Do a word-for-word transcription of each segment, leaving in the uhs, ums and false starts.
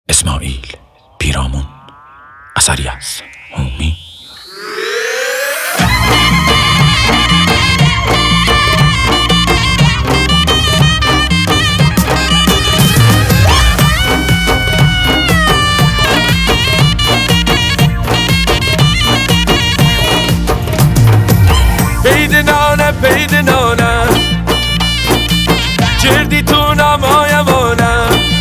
اسماعیل پیرامون، اثری از هومی. پید نانه پید نانه کردی تو نمایمانه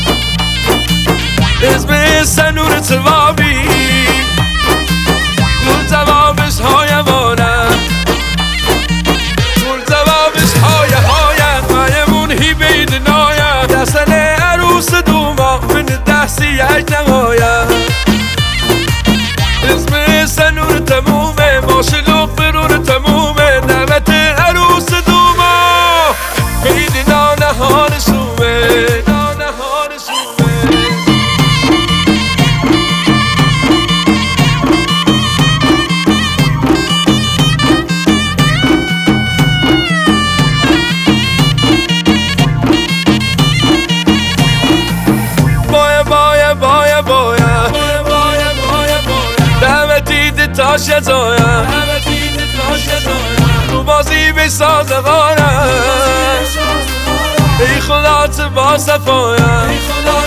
اسم سنور توابی گل توابش هایمانه گل توابش های هایت مایمون هی بید نایت دستن عروس دوما من دستی یک نمایت اسم سنور تمومه ماشلوق برون تمومه نوت عروس دوما بید نانه ها نسومه نانه ها نسومه تاش زایم تو بازی بساز غارم ای خدات با صفایم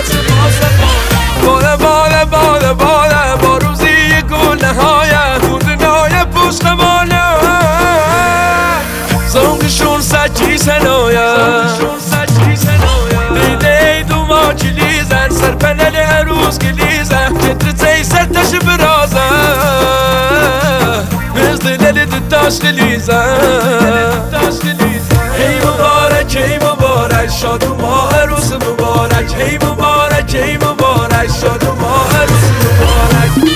باله باله باله باله با روزی گل نهایم خوندنای پشت ماله زنگشون سچی سنایم دیده ای دو ما کلیزن سر پنل عروس کلیزن کتر تی سرتش برازن داشت لیزن هی مبارک هی مبارک شاد و ماه عروس مبارک هی مبارک هی مبارک شاد و ماه عروس مبارک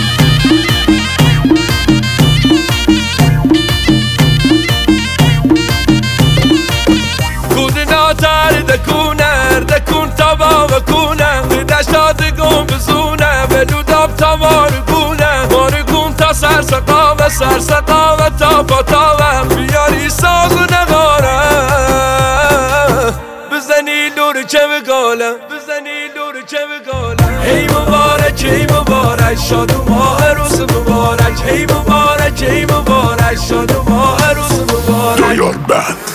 کودنا تر دکونر دکون تبا و کونم دشتاد گم بزونه بلو داب تا مارگونه مارگون تا سرسقا و سرسقا و تا پاتاوم بیاری ساز و نگارم بزنی لور که بگالم بزنی لور که بگالم هی مبارک هی مبارک شاد و ماه عروس مبارک هی مبارک هی مبارک شاد و ماه عروس مبارک.